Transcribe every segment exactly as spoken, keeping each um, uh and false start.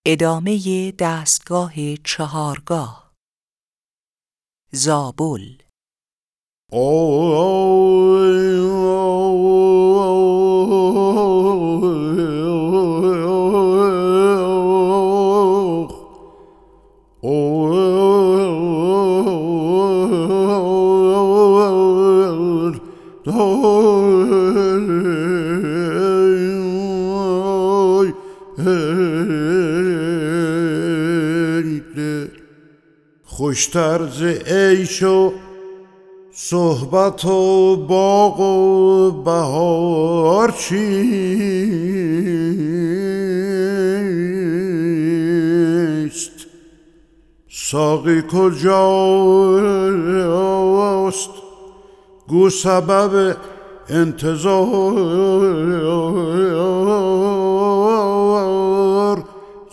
ادامه دستگاه چهارگاه. زابل. خوشتر ز عیش و صحبت و باغ و بهار چیست؟ ساقی کجاست؟ گو سبب انتظار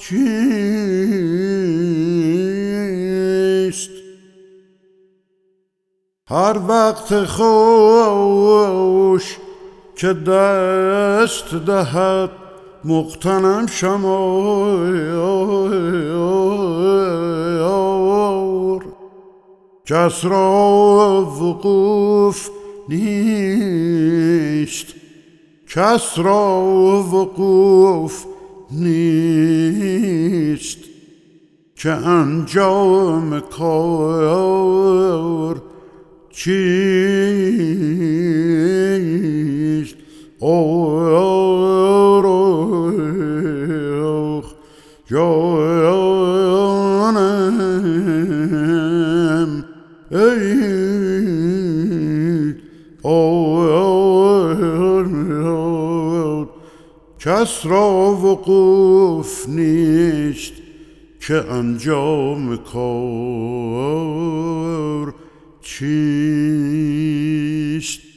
چیست؟ هر وقت خوش که دست دهد مغتنم شمار، کس را وقوف نیست، کس را وقوف نیست که انجام کار چیست؟ آه جانم ای آه، کس را وقوف نیست که انجام کار چیست؟